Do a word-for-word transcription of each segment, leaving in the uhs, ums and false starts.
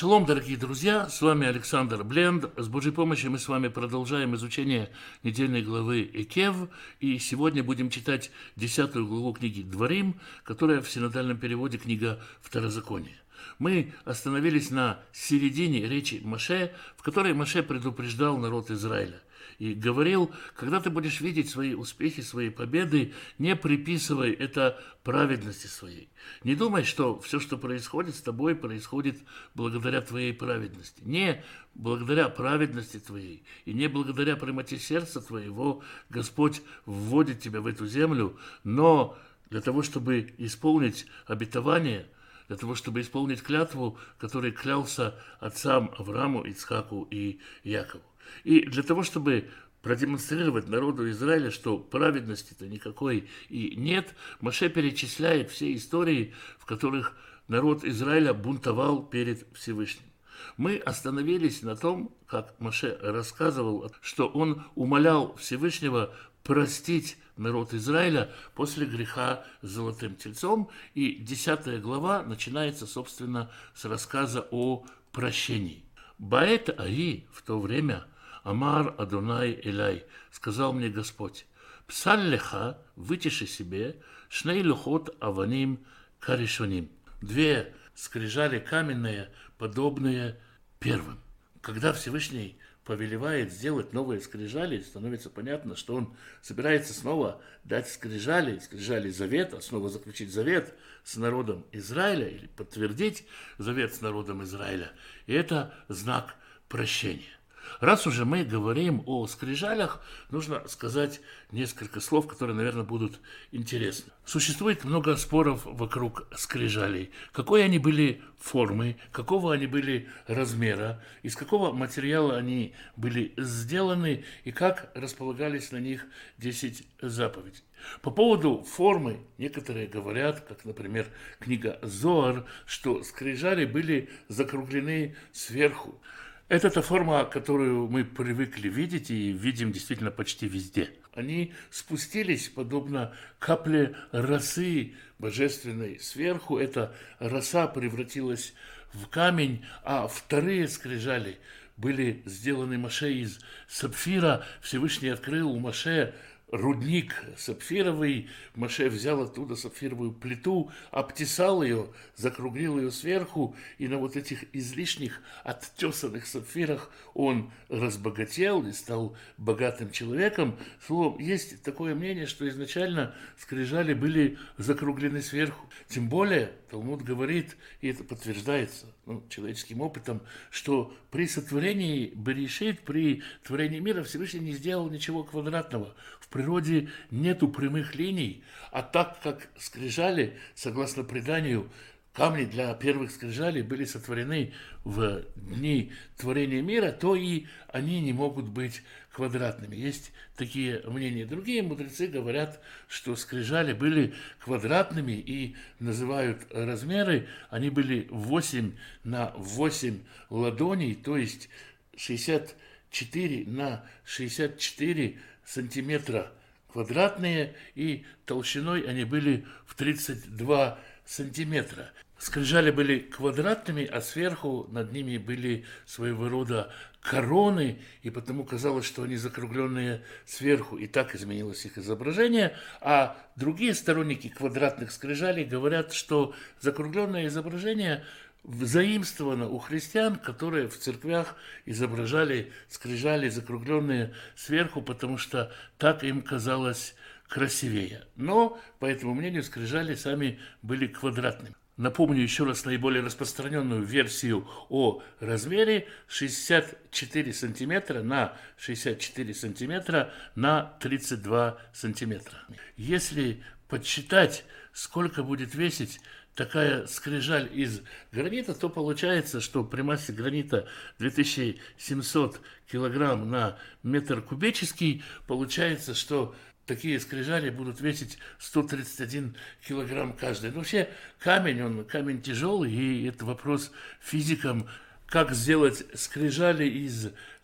Шалом, дорогие друзья, с вами Александр Бленд. С Божьей помощью мы с вами продолжаем изучение недельной главы Экев, и сегодня будем читать десятую главу книги Дворим, которая в синодальном переводе книга Второзакония. Мы остановились на середине речи Моше, в которой Моше предупреждал народ Израиля и говорил: когда ты будешь видеть свои успехи, свои победы, не приписывай это праведности своей. Не думай, что все, что происходит с тобой, происходит благодаря твоей праведности. Не благодаря праведности твоей и не благодаря прямоте сердца твоего Господь вводит тебя в эту землю, но для того, чтобы исполнить обетование, для того, чтобы исполнить клятву, которой клялся отцам Аврааму, Ицхаку и Якову. И для того, чтобы продемонстрировать народу Израиля, что праведности-то никакой и нет, Моше перечисляет все истории, в которых народ Израиля бунтовал перед Всевышним. Мы остановились на том, как Моше рассказывал, что он умолял Всевышнего простить народ Израиля после греха с золотым тельцом, и десятая глава начинается, собственно, с рассказа о прощении. «Баэт аи» в то время «Амар Адонай Элай» сказал мне Господь: «Псаль леха, вытиши себе, шней лухот аваним каришоним». Две скрижали каменные, подобные первым. Когда Всевышний повелевает сделать новые скрижали, становится понятно, что он собирается снова дать скрижали, скрижали завета, снова заключить завет с народом Израиля или подтвердить завет с народом Израиля. И это знак прощения. Раз уже мы говорим о скрижалях, нужно сказать несколько слов, которые, наверное, будут интересны. Существует много споров вокруг скрижалей. Какой они были формы, какого они были размера, из какого материала они были сделаны и как располагались на них десять заповедей. По поводу формы некоторые говорят, как, например, книга Зоар, что скрижали были закруглены сверху. Это та форма, которую мы привыкли видеть и видим действительно почти везде. Они спустились, подобно капле росы божественной сверху. Эта роса превратилась в камень, а вторые скрижали были сделаны Моше из сапфира. Всевышний открыл у Моше рудник сапфировый. Моше взял оттуда сапфировую плиту, обтесал ее, закруглил ее сверху, и на вот этих излишних оттесанных сапфирах он разбогател и стал богатым человеком. Словом, есть такое мнение, что изначально скрижали были закруглены сверху. Тем более Талмуд говорит, и это подтверждается ну, человеческим опытом, что при сотворении Берешит, при творении мира Всевышний не сделал ничего квадратного. В природе нету прямых линий, а так как скрижали, согласно преданию, камни для первых скрижалей были сотворены в дни творения мира, то и они не могут быть квадратными. Есть такие мнения. Другие мудрецы говорят, что скрижали были квадратными и называют размеры. Они были восемь на восемь ладоней, то есть шестьдесят четыре на шестьдесят четыре сантиметра квадратные, и толщиной они были в тридцать два сантиметра. Скрижали были квадратными, а сверху над ними были своего рода короны, и потому казалось, что они закругленные сверху, и так изменилось их изображение. А другие сторонники квадратных скрижалей говорят, что закругленное изображение заимствовано у христиан, которые в церквях изображали скрижали, закругленные сверху, потому что так им казалось красивее. Но, по этому мнению, скрижали сами были квадратными. Напомню еще раз наиболее распространенную версию о размере: шестьдесят четыре сантиметра на шестьдесят четыре сантиметра на тридцать два сантиметра. Если подсчитать, сколько будет весить такая скрижаль из гранита, то получается, что при массе гранита две тысячи семьсот килограмм на метр кубический, получается, что такие скрижали будут весить сто тридцать один килограмм каждый. Но вообще камень, он камень тяжелый, и это вопрос физикам, как сделать скрижали из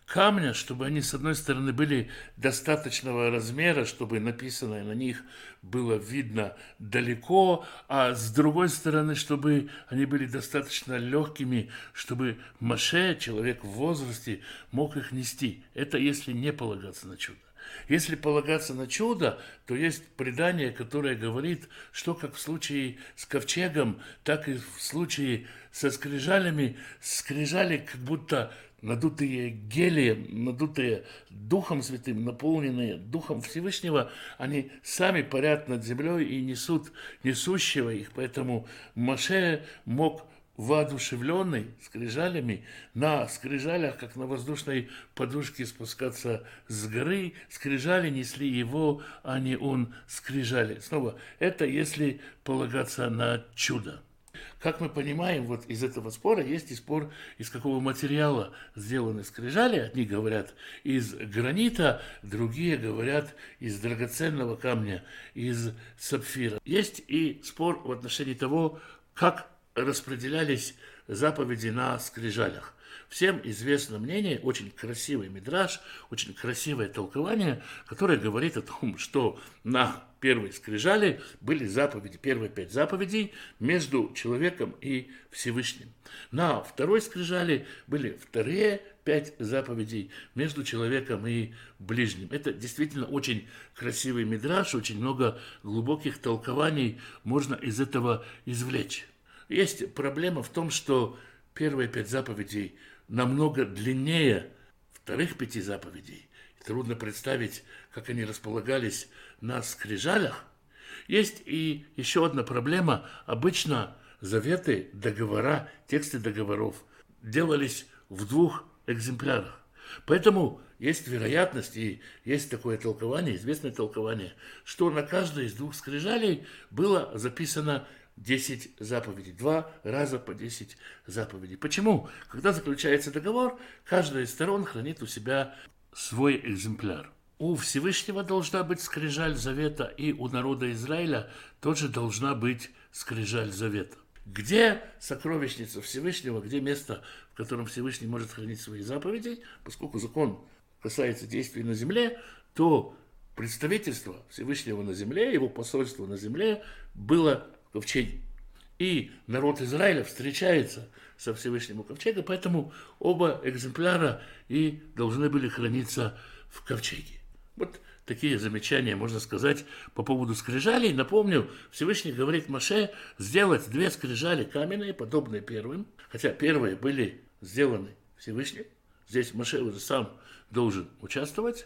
камня, чтобы они, с одной стороны, были достаточного размера, чтобы написанное на них было видно далеко, а с другой стороны, чтобы они были достаточно легкими, чтобы Моше, человек в возрасте, мог их нести. Это если не полагаться на чудо. Если полагаться на чудо, то есть предание, которое говорит, что как в случае с ковчегом, так и в случае со скрижалями, скрижали как будто надутые гелием, надутые Духом Святым, наполненные Духом Всевышнего, они сами парят над землей и несут несущего их. Поэтому Моше мог воодушевленный скрижалями, на скрижалях, как на воздушной подушке, спускаться с горы. Скрижали несли его, а не он скрижали. Снова, это если полагаться на чудо. Как мы понимаем, вот из этого спора есть и спор, из какого материала сделаны скрижали. Одни говорят из гранита, другие говорят из драгоценного камня, из сапфира. Есть и спор в отношении того, как распределялись заповеди на скрижалях. Всем известно мнение, очень красивый мидраш, очень красивое толкование, которое говорит о том, что на первой скрижали были заповеди, первые пять заповедей между человеком и Всевышним. На второй скрижали были вторые пять заповедей между человеком и ближним. Это действительно очень красивый мидраш, очень много глубоких толкований можно из этого извлечь. Есть проблема в том, что первые пять заповедей намного длиннее вторых пяти заповедей. Трудно представить, как они располагались на скрижалях. Есть и еще одна проблема. Обычно заветы, договора, тексты договоров делались в двух экземплярах. Поэтому есть вероятность и есть такое толкование, известное толкование, что на каждой из двух скрижалей было записано десять заповедей, два раза по десять заповедей. Почему? Когда заключается договор, каждая из сторон хранит у себя свой экземпляр. У Всевышнего должна быть скрижаль завета, и у народа Израиля тоже должна быть скрижаль завета. Где сокровищница Всевышнего, где место, в котором Всевышний может хранить свои заповеди, поскольку закон касается действий на земле, то представительство Всевышнего на земле, его посольство на земле было в ковчеге. И народ Израиля встречается со Всевышним у ковчега, поэтому оба экземпляра и должны были храниться в ковчеге. Вот такие замечания можно сказать по поводу скрижалей. Напомню, Всевышний говорит Моше сделать две скрижали каменные, подобные первым, хотя первые были сделаны Всевышним. Здесь Моше уже сам должен участвовать.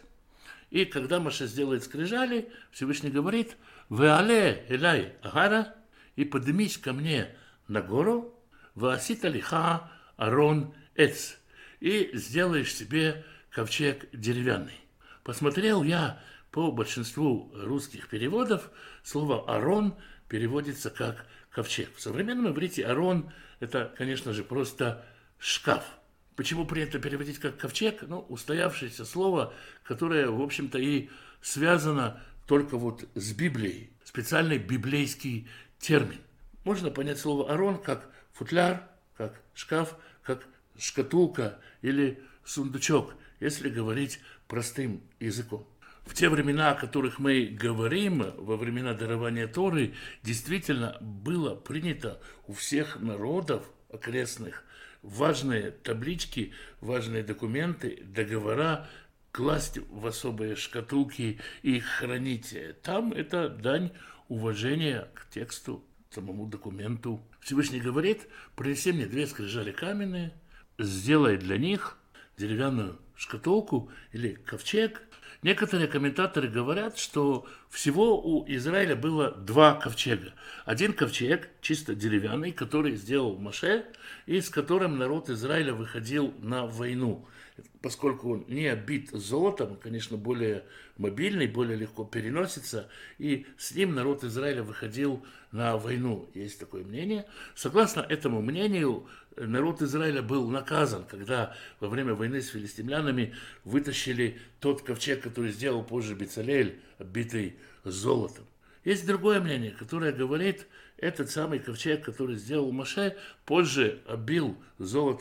И когда Моше сделает скрижали, Всевышний говорит: «Веале элай агара», и поднимись ко мне на гору, «Ваасита лиха арон эц», и сделаешь себе ковчег деревянный. Посмотрел я по большинству русских переводов, слово «арон» переводится как «ковчег». В современном иврите «арон» – это, конечно же, просто шкаф. Почему принято переводить как «ковчег»? Ну, устоявшееся слово, которое, в общем-то, и связано только вот с Библией. Специальный библейский термин. Можно понять слово «арон» как футляр, как шкаф, как шкатулка или сундучок, если говорить простым языком. В те времена, о которых мы говорим, во времена дарования Торы, действительно было принято у всех народов окрестных важные таблички, важные документы, договора класть в особые шкатулки и хранить. Там это дань уважения к тексту, самому документу. Всевышний говорит: принеси мне две скрижали каменные, сделай для них деревянную шкатулку или ковчег. Некоторые комментаторы говорят, что всего у Израиля было два ковчега. Один ковчег, чисто деревянный, который сделал Моше, и с которым народ Израиля выходил на войну. Поскольку он не оббит золотом, он, конечно, более мобильный, более легко переносится, и с ним народ Израиля выходил на войну. Есть такое мнение. Согласно этому мнению, народ Израиля был наказан, когда во время войны с филистимлянами вытащили тот ковчег, который сделал позже Бецалель, оббитый золотом. Есть другое мнение, которое говорит, этот самый ковчег, который сделал Моше, позже оббил золотом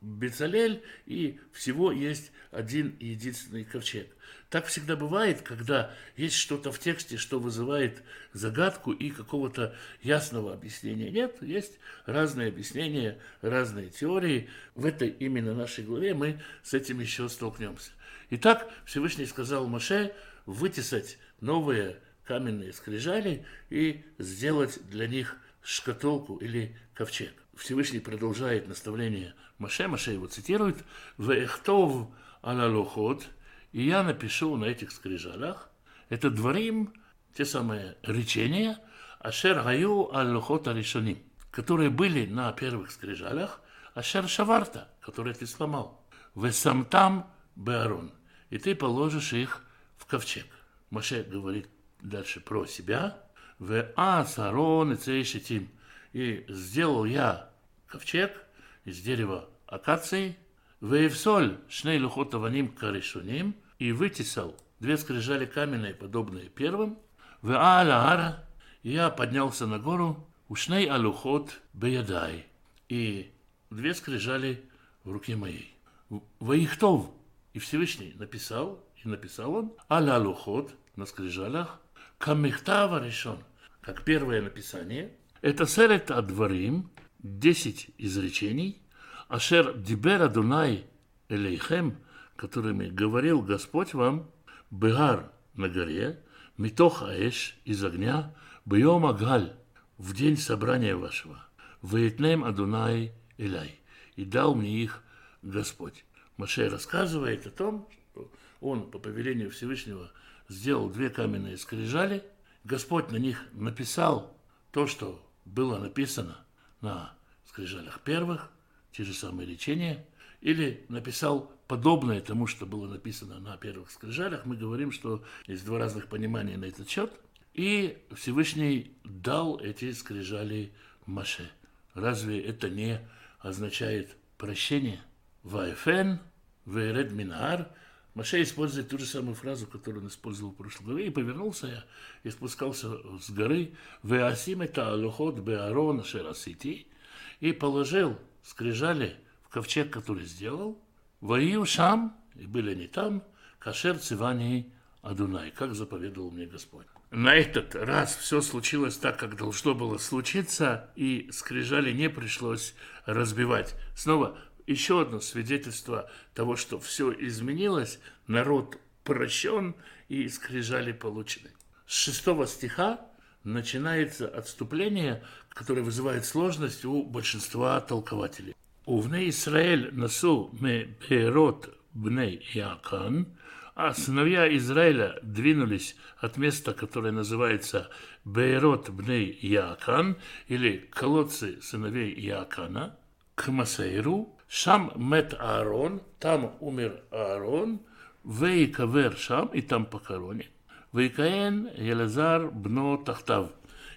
Бецалель, и всего есть один единственный ковчег. Так всегда бывает, когда есть что-то в тексте, что вызывает загадку и какого-то ясного объяснения нет. Есть разные объяснения, разные теории. В этой именно нашей главе мы с этим еще столкнемся. Итак, Всевышний сказал Моше вытесать новые каменные скрижали и сделать для них шкатулку или ковчег. Всевышний продолжает наставление Моше. Моше его цитирует: «Веэхтов аля лохот», и я напишу на этих скрижалях, это дворим, те самые речения, ашер гаю аль лохот аришоним, которые были на первых скрижалях, ашер шаварта, которые ты сломал, весамтам беарон, и ты положишь их в ковчег. Моше говорит дальше про себя: «Веас Аарон и цей шитим», и сделал я ковчег из дерева акации, «Веевсоль шней лухот аваним каришуним», и вытесал две скрижали каменные, подобные первым, «Веааля ара», и я поднялся на гору, «Ушней алухот беядай», и две скрижали в руке моей. «Ваихтов», и Всевышний написал, и написал он, «Аля алухот», на скрижалях, «Камихтава решен», как первое написание, это серет адварим, десять изречений, ашер дибер Адунай элейхем, которыми говорил Господь вам, бегар на горе, митох аэш из огня, бьем агаль, в день собрания вашего, веетнем Адунай элай, и дал мне их Господь. Моше рассказывает о том, что он по повелению Всевышнего сделал две каменные скрижали, Господь на них написал то, что было написано на скрижалях первых, те же самые речения, или написал подобное тому, что было написано на первых скрижалях. Мы говорим, что есть два разных понимания на этот счет. И Всевышний дал эти скрижали Моше. Разве это не означает прощение? Ваэфен, вееред минаар. Моше использует ту же самую фразу, которую он использовал в прошлой главе. И повернулся я, и спускался с горы. Веасим это алухот беарон шерасити. И положил скрижали в ковчег, который сделал. Ваию шам, и были они там, кашер цивани Адунай, как заповедовал мне Господь. На этот раз все случилось так, как должно было случиться, и скрижали не пришлось разбивать. Снова еще одно свидетельство того, что все изменилось, народ прощен и скрижали получены. С шестого стиха начинается отступление, которое вызывает сложность у большинства толкователей. «Увней Исраэль насу ме беерот бней Яакан», а сыновья Израиля двинулись от места, которое называется Беерот бней Яакан, или колодцы сыновей Яакана, к Масейру, шам мет Аарон, там умер Аарон, вейкавер шам, и там похоронен, вейкаен Елазар бно тахтав,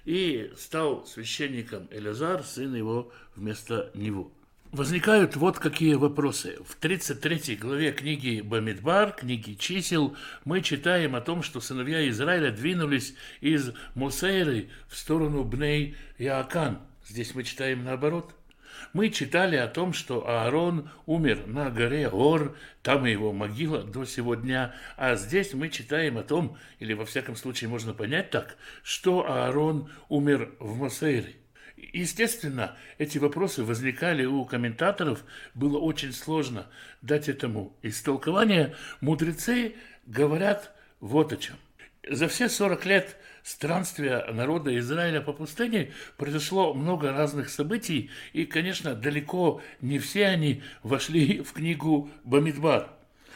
и стал священником Элазар, сын его, вместо него. Возникают вот какие вопросы. В тридцать третьей главе книги Бамидбар, книги чисел, мы читаем о том, что сыновья Израиля двинулись из Мосейры в сторону Бней Яакан. Здесь мы читаем наоборот. Мы читали о том, что Аарон умер на горе Ор, там и его могила до сего дня, а здесь мы читаем о том, или во всяком случае можно понять так, что Аарон умер в Мосейре. Естественно, эти вопросы возникали у комментаторов, было очень сложно дать этому истолкование. Мудрецы говорят вот о чем. За все сорок лет странствия народа Израиля по пустыне произошло много разных событий, и, конечно, далеко не все они вошли в книгу Бамидбар.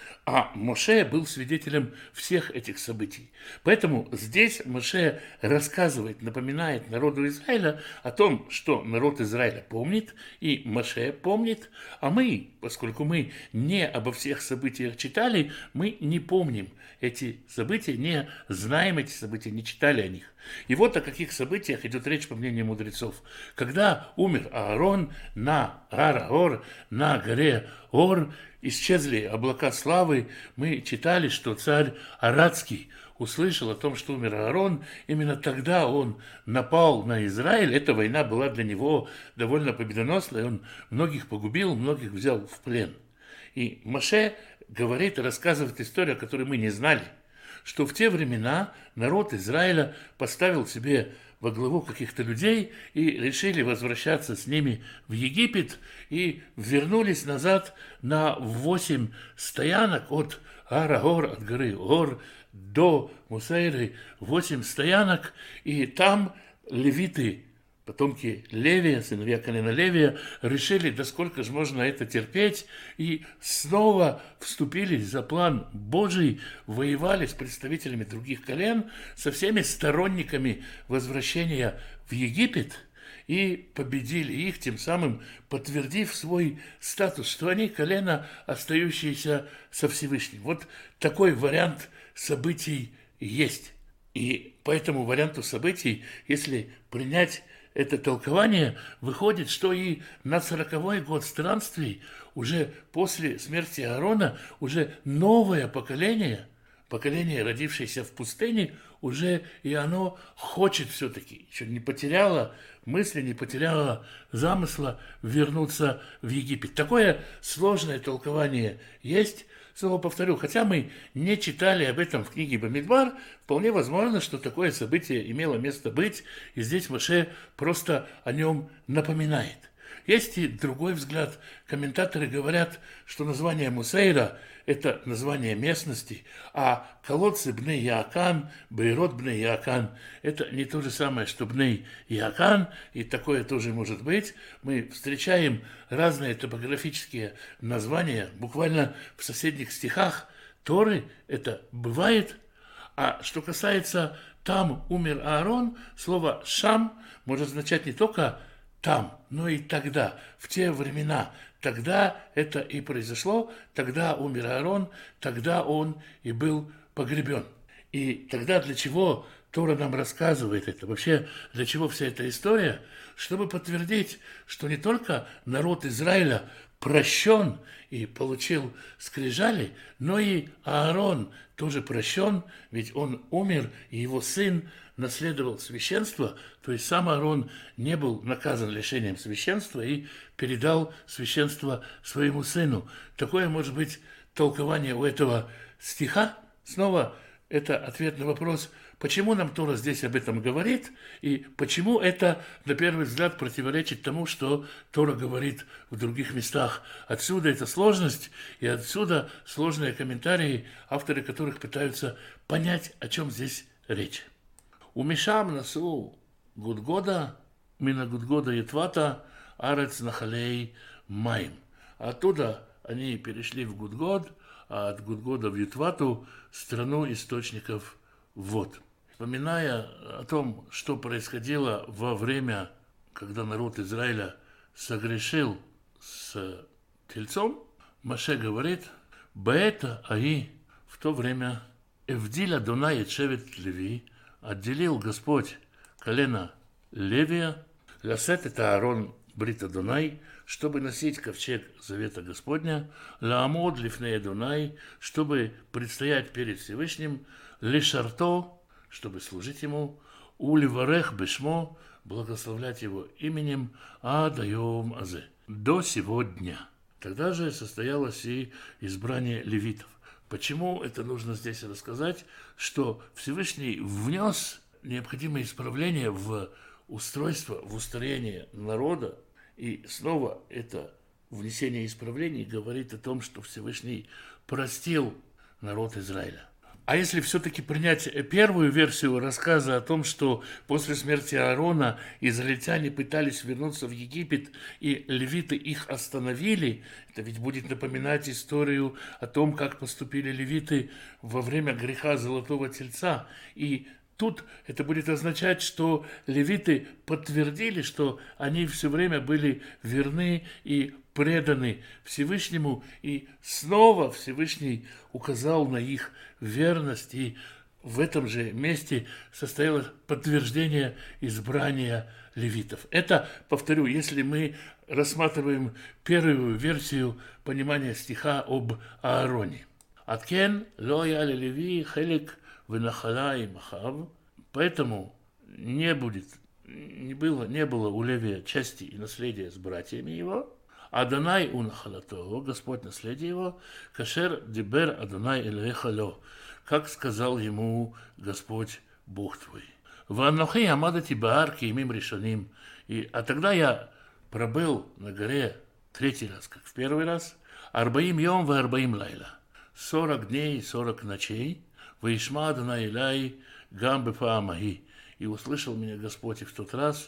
А Моше был свидетелем всех этих событий. Поэтому здесь Моше рассказывает, напоминает народу Израиля о том, что народ Израиля помнит, и Моше помнит, а мы, поскольку мы не обо всех событиях читали, мы не помним эти события, не знаем эти события, не читали о них. И вот о каких событиях идет речь, по мнению мудрецов. Когда умер Аарон на Ар-Ор, на горе Ор, исчезли облака славы, мы читали, что царь Арадский услышал о том, что умер Аарон, именно тогда он напал на Израиль. Эта война была для него довольно победоносной. Он многих погубил, многих взял в плен. И Моше говорит и рассказывает историю, о которой мы не знали, что в те времена народ Израиля поставил себе во главу каких-то людей и решили возвращаться с ними в Египет и вернулись назад на восемь стоянок от Ара-Гор, от горы Гор до Мусейры, восемь стоянок, и там левиты, потомки Левия, сыновья колена Левия, решили, да сколько же можно это терпеть, и снова вступились за план Божий, воевали с представителями других колен, со всеми сторонниками возвращения в Египет, и победили их, тем самым подтвердив свой статус, что они колено, остающиеся со Всевышним. Вот такой вариант событий есть. И по этому варианту событий, если принять это толкование, выходит, что и на сороковой год странствий, уже после смерти Аарона, уже новое поколение, поколение, родившееся в пустыне, уже и оно хочет все-таки, еще не потеряло мысли, не потеряло замысла вернуться в Египет. Такое сложное толкование есть. Снова повторю, хотя мы не читали об этом в книге Бамидбар, вполне возможно, что такое событие имело место быть, и здесь Моше просто о нем напоминает. Есть и другой взгляд. Комментаторы говорят, что название Мусейра – это название местности, а колодцы Бней Яакан, Бейрот Бней Яакан – это не то же самое, что Бней Яакан, и такое тоже может быть. Мы встречаем разные топографические названия, буквально в соседних стихах Торы это бывает. А что касается «там умер Аарон», слово «шам» может означать не только там, но и тогда, в те времена. Тогда это и произошло, тогда умер Аарон, тогда он и был погребен. И тогда для чего Тора нам рассказывает это? Вообще, для чего вся эта история? Чтобы подтвердить, что не только народ Израиля прощен и получил скрижали, но и Аарон тоже прощен, ведь он умер, и его сын наследовал священство, то есть сам Аарон не был наказан лишением священства и передал священство своему сыну. Такое может быть толкование у этого стиха. Снова это ответ на вопрос, почему нам Тора здесь об этом говорит, и почему это, на первый взгляд, противоречит тому, что Тора говорит в других местах. Отсюда эта сложность, и отсюда сложные комментарии, авторы которых пытаются понять, о чем здесь речь. Умешам насу Гудгода, мина Гудгода Етвата, арец нахалей маим. Оттуда они перешли в Гудгод, а от Гудгода в Ютвату, страну источников вод. Вспоминая о том, что происходило во время, когда народ Израиля согрешил с тельцом, Моше говорит, «Баэта аи» в то время «Эвдиля Дунай Шевет Леви» отделил Господь колено Левия, «Лясет это Аарон Брита Дунай», чтобы носить ковчег Завета Господня, «Лаамод лифнея Дунай», чтобы предстоять перед Всевышним, «Лишарто», чтобы служить ему, «Уливарех бешмо», благословлять его именем, «Адайом азе», до сего дня. Тогда же состоялось и избрание левитов. Почему это нужно здесь рассказать? Что Всевышний внес необходимое исправление в устройство, в устроение народа, и снова это внесение исправлений говорит о том, что Всевышний простил народ Израиля. А если все-таки принять первую версию рассказа о том, что после смерти Аарона израильтяне пытались вернуться в Египет, и левиты их остановили, это ведь будет напоминать историю о том, как поступили левиты во время греха Золотого Тельца. И тут это будет означать, что левиты подтвердили, что они все время были верны и преданы Всевышнему, и снова Всевышний указал на их верность, и в этом же месте состоялось подтверждение избрания левитов. Это, повторю, если мы рассматриваем первую версию понимания стиха об Аароне. «Аткен ло я леви хелек венахалаим ахав, поэтому не будет, не было, не было у Левия части и наследия с братьями его. Адонай унахалато, Господь наследие его, кашер дибер Адонай элехало, как сказал ему Господь Бог твой. Ванохи амадати баарки имим решаним. И, а тогда я пробыл на горе третий раз, как в первый раз, арбаим йом ва арбаим лайла. Сорок дней и сорок ночей, ваишма Адонай элай гам бепаамахи. И услышал меня Господь и в тот раз,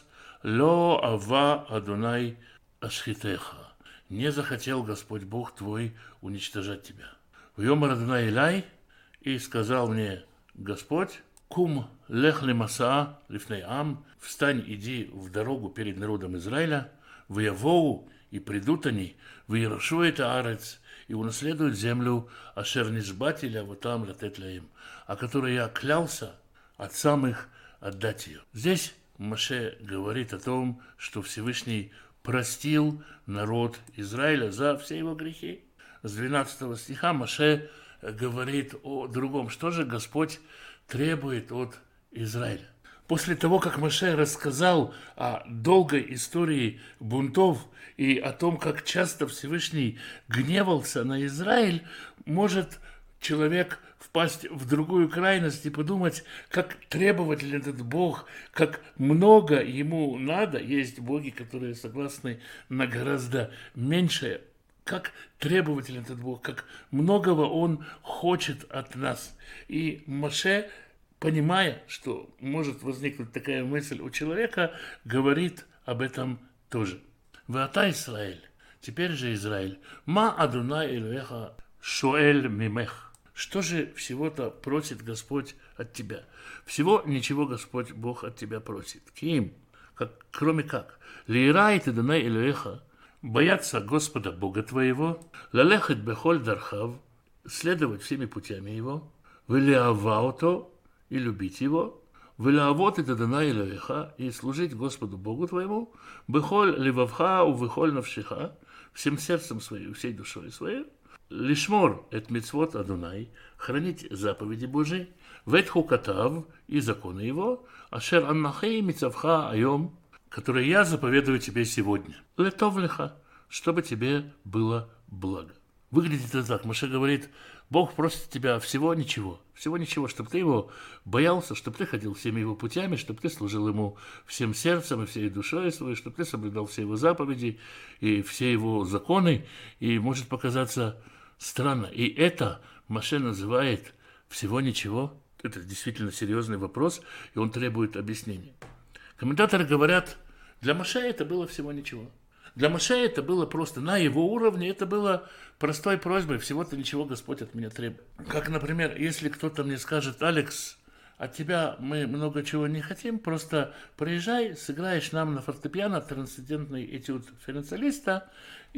ло ава Адонай ашхитеха. Не захотел Господь Бог твой уничтожать тебя. В йомар Адонай элай, и сказал мне Господь, кум лех лемаса лифней ам, встань, иди в дорогу перед народом Израиля, в Явоу, и придут они, в Ярошу это арец, и унаследуют землю ашер нишбателя вот там латет лаим, о которой я клялся отцам их отдать ее. Здесь Моше говорит о том, что Всевышний простил народ Израиля за все его грехи. С двенадцатого стиха Моше говорит о другом. Что же Господь требует от Израиля? После того, как Моше рассказал о долгой истории бунтов и о том, как часто Всевышний гневался на Израиль, может человек впасть в другую крайность и подумать, как требователен этот Бог, как много ему надо. Есть боги, которые согласны на гораздо меньшее. Как требователен этот Бог, как многого Он хочет от нас. И Моше, понимая, что может возникнуть такая мысль у человека, говорит об этом тоже. «Ваата Исраэль, теперь же Израиль, ма Адонай Элоэха шоэль мимех». Что же всего-то просит Господь от тебя? Всего ничего Господь Бог от тебя просит. Ким, как, кроме как, лирайт Адонай Элоэха, бояться Господа Бога твоего, лалехет бехоль дархав, следовать всеми путями его, велиаваото, и любить его, велиавот это Адонай Элоэха, и служить Господу Богу твоему, бехоль ливавха у бехоль навшиха, всем сердцем своим, всей душой своей, лишмор эт мицвот Адонай, хранить заповеди Божии, вет хукатав, и законы его, ашер аннахей мицавха айом, которые я заповедую тебе сегодня. Летов леха, чтобы тебе было благо. Выглядит это так. Моше говорит, Бог просит тебя всего ничего. Всего ничего, чтобы ты его боялся, чтобы ты ходил всеми его путями, чтобы ты служил ему всем сердцем и всей душой своей, чтобы ты соблюдал все его заповеди и все его законы. И может показаться странно. И это Моше называет всего ничего. Это действительно серьезный вопрос, и он требует объяснения. Комментаторы говорят, для Моше это было всего ничего. Для Моше это было просто на его уровне, это было простой просьбой, всего-то ничего Господь от меня требует. Как, например, если кто-то мне скажет, Алекс, от тебя мы много чего не хотим, просто приезжай, сыграешь нам на фортепиано трансцендентный этюд Ференца-Листа,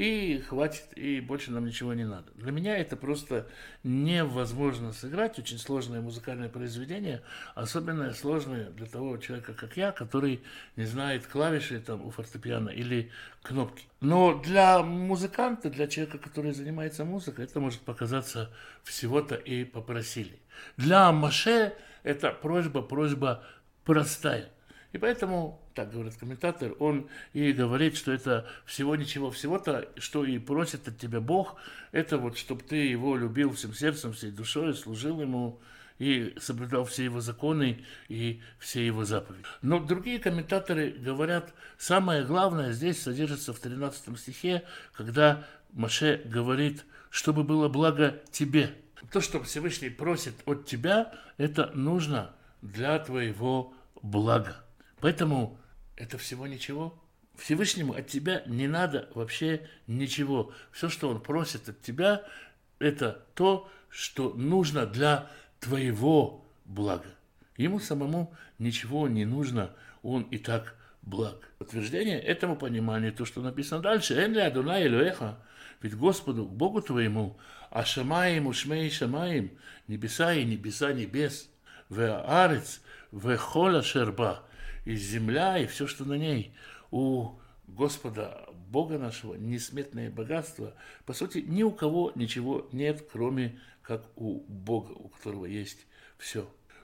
и хватит, и больше нам ничего не надо. Для меня это просто невозможно сыграть, очень сложное музыкальное произведение, особенно сложное для того человека, как я, который не знает клавиши там у фортепиано или кнопки. Но для музыканта, для человека, который занимается музыкой, это может показаться всего-то и попросили. Для Моше это просьба, просьба простая. И поэтому, так говорит комментатор, он и говорит, что это всего ничего, всего-то, что и просит от тебя Бог, это вот, чтобы ты его любил всем сердцем, всей душой, служил ему и соблюдал все его законы и все его заповеди. Но другие комментаторы говорят, самое главное здесь содержится в тринадцатом стихе, когда Моше говорит, чтобы было благо тебе. То, что Всевышний просит от тебя, это нужно для твоего блага. Поэтому это всего ничего. Всевышнему от тебя не надо вообще ничего. Все, что он просит от тебя, это то, что нужно для твоего блага. Ему самому ничего не нужно, он и так благ. Подтверждение этому пониманию, то, что написано дальше, «Эн ли Адонай Элоэха», ведь Господу, Богу твоему, а шамаим ушмей шамаим, небеса и небеса небес, веаарец, вехола шерба, и земля, и все, что на ней, у Господа, Бога нашего, несметное богатство. По сути, ни у кого ничего нет, кроме как у Бога, у которого есть все.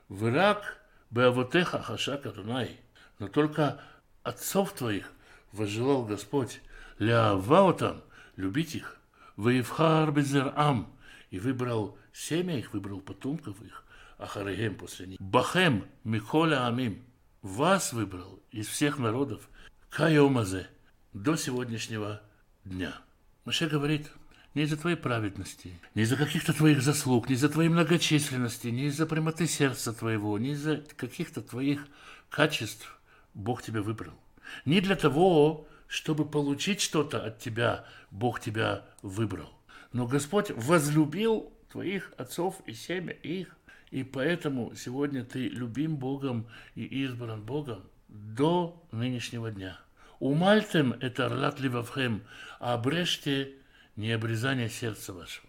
Враг беавотеха хашак Адунай. Но только отцов твоих возжелал Господь. Ляаваотам, любить их. Ваевхар безерам. И выбрал семя их, выбрал потомков их. Ахарегем после них. Бахем миколя амим. Вас выбрал из всех народов. Кайомазе. До сегодняшнего дня. Моше говорит, не из-за твоей праведности, не из-за каких-то твоих заслуг, не из-за твоей многочисленности, не из-за прямоты сердца твоего, не из-за каких-то твоих качеств Бог тебя выбрал. Не для того, чтобы получить что-то от тебя, Бог тебя выбрал. Но Господь возлюбил твоих отцов и семя их, и поэтому сегодня ты любим Богом и избран Богом до нынешнего дня. Умальтем это орлат ливавхем, а обрежьте необрезание сердца вашего.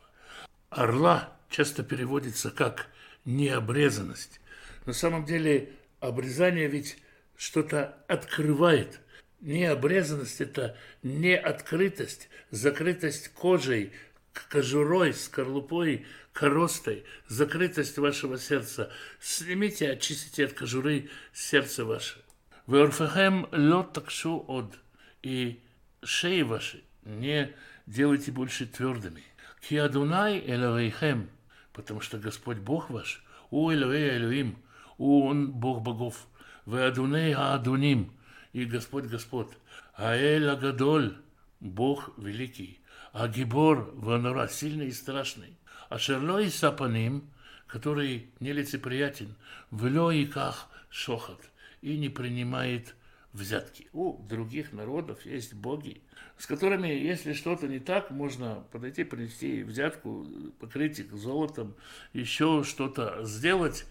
Орла часто переводится как необрезанность. На самом деле обрезание ведь что-то открывает. Необрезанность – это неоткрытость, закрытость кожей, кожурой, скорлупой, коростой, закрытость вашего сердца. Снимите, очистите от кожуры сердце ваше. Веорфехем лот такшу од. И шеи ваши не делайте больше твердыми. Ки Адунай Элоэйхем, потому что Господь Бог ваш, у Элоэй Элоим, Он Бог богов, Ве Адуней Аадуним, и Господь Господь, Аэль Агадоль, Бог великий, Агибор Ванора, сильный и страшный, Ашерло и Сапаним, который нелицеприятен, Вло и Ках Шохат, и не принимает взятки. У других народов есть боги, с которыми, если что-то не так, можно подойти, принести взятку, покрыть их золотом, еще что-то сделать.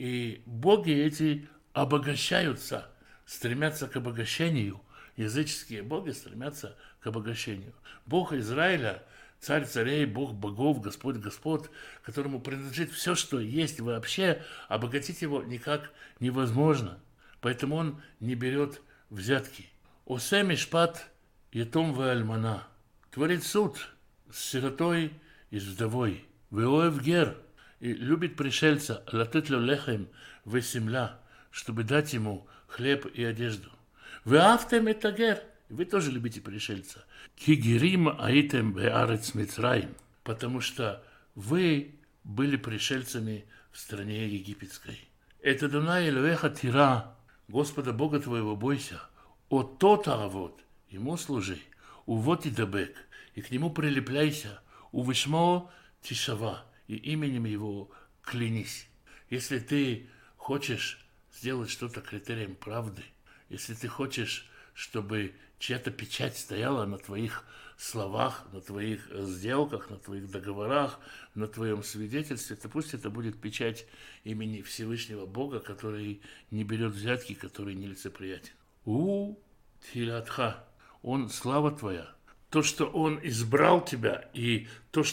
И боги эти обогащаются, стремятся к обогащению. Языческие боги стремятся к обогащению. Бог Израиля, царь царей, Бог богов, Господь Господь, которому принадлежит все, что есть вообще, обогатить его никак невозможно. Поэтому он не берет взятки. Осе мишпат етом ве альмана. Творит суд с сиротой и с вдовой. Веоев гер. И любит пришельца. Латет ло лехем ве семля. Чтобы дать ему хлеб и одежду. Ве автем это гер. Вы тоже любите пришельца. Ки герим аитем ве арец мицраим. Потому что вы были пришельцами в стране египетской. Это Дунай Элоэха тира. Господа Бога твоего бойся, от то-то вот, ему служи, увод и дабек, и к нему прилепляйся, увышмо тишава, и именем его клянись. Если ты хочешь сделать что-то критерием правды, если ты хочешь, чтобы чья-то печать стояла на твоих словах, на твоих сделках, на твоих договорах, на твоем свидетельстве, то пусть это будет печать имени Всевышнего Бога, который не берет взятки, который нелицеприятен. У Тилатха, Он слава твоя. То, что Он избрал тебя, и то, что